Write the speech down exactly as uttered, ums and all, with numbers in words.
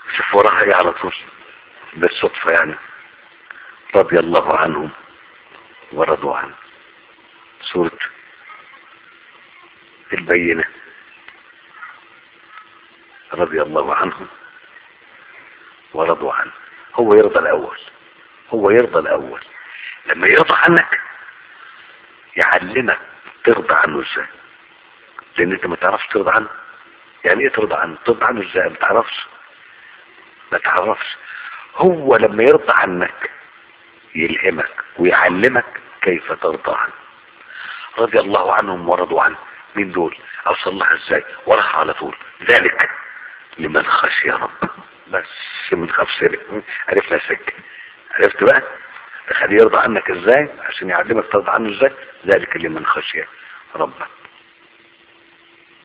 شوف وراها ايه على طول بالصدفة يعني. رضي الله عنهم ورضوا عنه. سورة البينة. رضي الله عنهم ورضوا عنه. هو يرضى الاول، هو يرضى الاول. لما يرضى عنك يعلمك ترضى عنه ازاي، لان انت ما تعرفش ترضى عنه. يعني ايه ترضى عنه؟ ترضى عنه ازاي؟ ما تعرفش، ما تعرفش. هو لما يرضى عنك يلهمك ويعلمك كيف ترضى عنه. رضي الله عنهم ورضوا عنه. مين دول؟ اوصل لها ازاي؟ وراح على طول. ذلك لمن خشي رب. بس من خاف سرق عرفنا سكة. عرفت بقى تخليه يرضى عنك ازاي عشان يعلمك ترضى عنه ازاي. ذلك لمن خشي ربك.